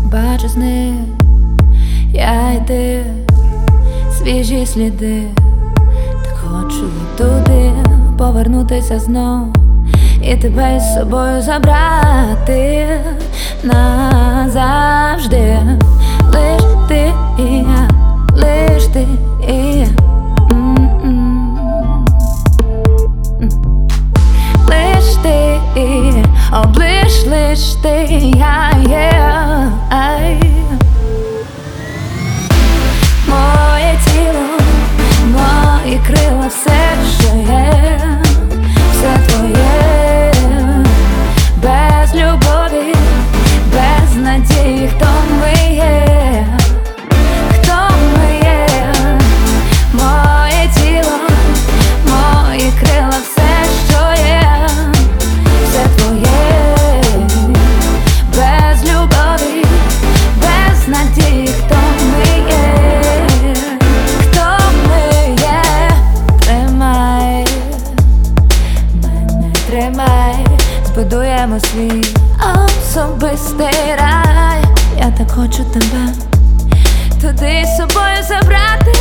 бачу сни, я і ти, свіжі сліди. Так хочу туди повернутися знов і тебе із собою забрати назавжди. Лиш ти і я, лиш ти і я. Лиш ти і я, облиш лиш ти і я, Моє тіло, мої крила, все, що є, все твоє. Без любові, без надії, хто ми є, хто ми є. Моє тіло, мої крила, все, що є, все твоє. Без любові, без надії, хто ми є, хто ми є. Тримай мене, тримай, збудуємо свій особистий рай. Я так хочу тебе туди з собою забрати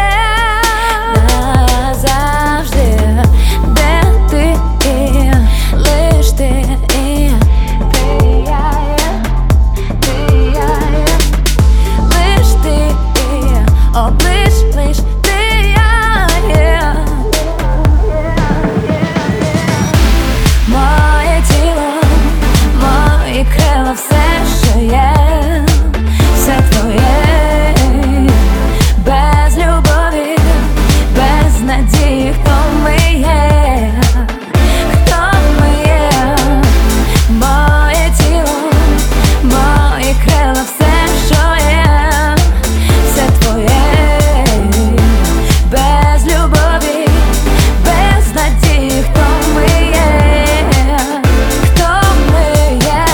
назавжди. Де ти і я, лиш ти і я, ти і я, ти і я, лиш ти і я, облиш лиш ти і я. Моє тіло, мої крила, все, що є, все твоє. Без любові, без надії, хто ми є, хто ми є. Моє тіло, мої крила, все, що є, все твоє. Без любові, без надії, хто ми є, хто ми є.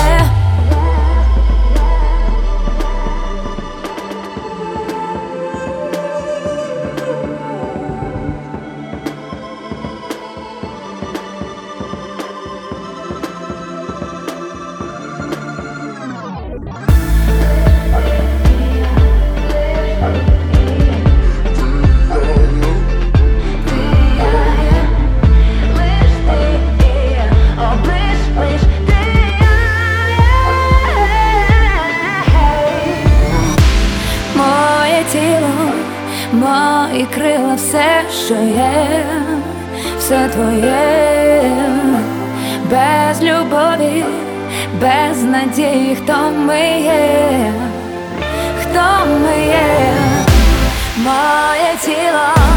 Моє тіло, мої крила, все, що є, все твоє. Без любові, без надії, хто ми є, хто ми є. Моє тіло,